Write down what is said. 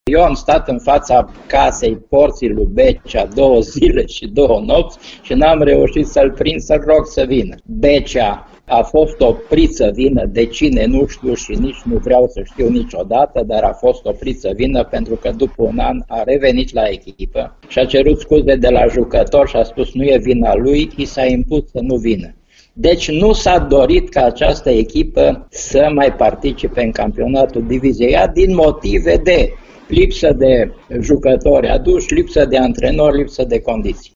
Eu am stat în fața casei porții lui Becea 2 zile și 2 nopți și n-am reușit să-l prind, să-l rog să vină. Becea a fost oprit să vină, de cine nu știu și nici nu vreau să știu niciodată, dar a fost oprit să vină pentru că după un an a revenit la echipă și a cerut scuze de la jucător și a spus nu e vina lui, i s-a impus să nu vină. Deci nu s-a dorit ca această echipă să mai participe în campionatul Diviziei A din motive de lipsă de jucători aduși, lipsă de antrenori, lipsă de condiții.